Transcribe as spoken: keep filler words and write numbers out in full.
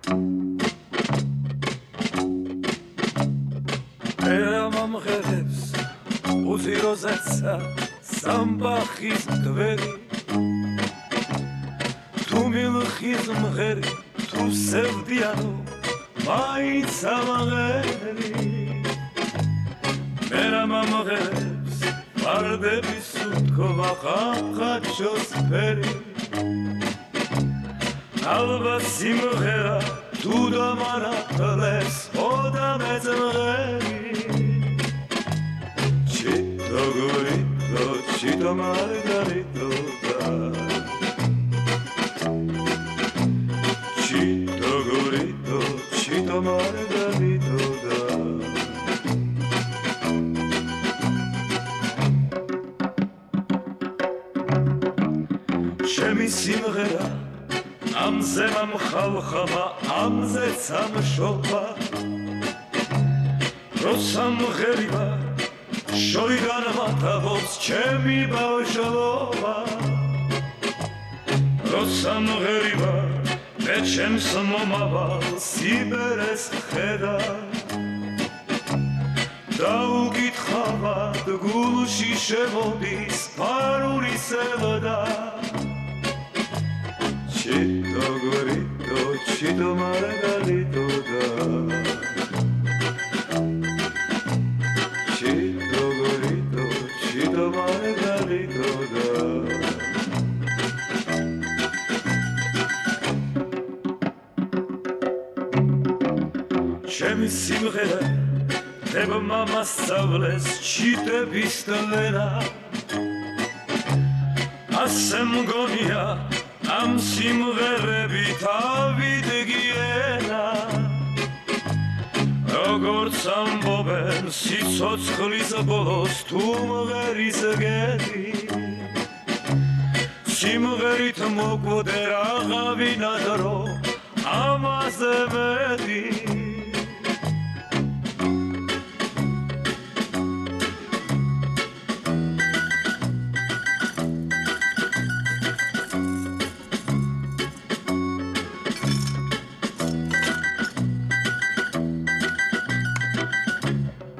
ამამღერებს უზიროზეცა სამბახის გვერი თუ მილხის მღერი თუ სევდიანო მაინც ამაღერი მერამ ამაღერებს ვარდების უთქვა ხახაჩოს ფერი ალბათ სიმღერა თუ დამარახლეს ოდა მეძმღერი ჩიტო გურიტო ჩიტო მარგარიტო ჩიტო გურიტო ჩიტო მარგარიტო ჩემი სიმღერა ამზე მომხალხობა ამზეც ამშობა როსამღერიბა შორიდან მათავობს ჩემი ბავშვობა როსამღერიბა მე ჩემს მომავალ სიბერეს ხედა დაუკითხავად გულში შემოდის ფარული სევდა Chito gorito, chito margarito da Chito gorito, chito margarito da Ჩემი სიმღერა დებმა მასწავლეს ჩიტების ტლენა ასე მგონია ამ სიმღერებით ავიდგიენა როგორც ამბობენ სიცოცხლის ბოლოს თუ მღერის გედი სიმღერით მოკვდე რაღაცა დრო ამაზე მეტი